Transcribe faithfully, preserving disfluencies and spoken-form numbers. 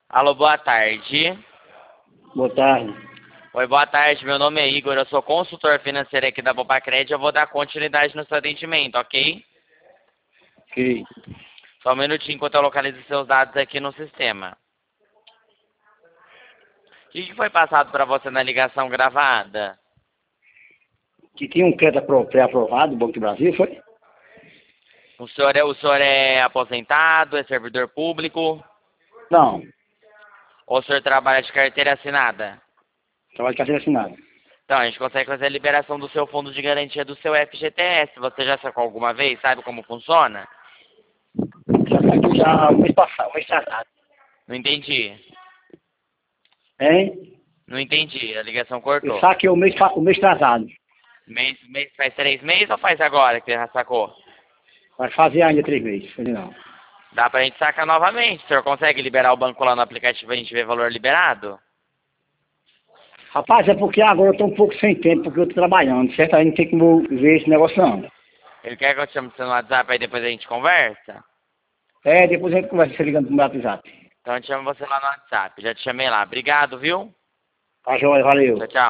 Alô, boa tarde. Boa tarde. Oi, boa tarde. Meu nome é Igor, eu sou consultor financeiro aqui da Bopacred. Eu vou dar continuidade no seu atendimento, ok? Ok. Só um minutinho enquanto eu localizo seus dados aqui no sistema. O que que foi passado para você na ligação gravada? Que tinha um crédito apro- pré-aprovado do Banco do Brasil, foi? O senhor é, o senhor é aposentado, é servidor público? Não. Ou o senhor trabalha de carteira assinada? Trabalho de carteira assinada. Então, a gente consegue fazer a liberação do seu fundo de garantia do seu F G T S. Você já sacou alguma vez? Sabe como funciona? Já tá aqui já o mês passado, o mês atrasado. Não entendi. Hein? Não entendi. A ligação Eu cortou. saquei o mês, pa- o mês atrasado. Mês, mês, faz três meses ou faz agora que você já sacou? Vai fazer ainda três meses. Falei, não. Dá pra gente sacar novamente. O senhor consegue liberar o banco lá no aplicativo e a gente ver valor liberado? Rapaz, é porque agora eu tô um pouco sem tempo, porque eu tô trabalhando, certo? Aí não tem como ver esse negócio não. Ele quer que eu te chame você no WhatsApp aí depois a gente conversa? É, depois a gente conversa você ligando pro meu WhatsApp. Então eu te chamo você lá no WhatsApp. Já te chamei lá. Obrigado, viu? Tá joia, valeu. Tchau, tchau.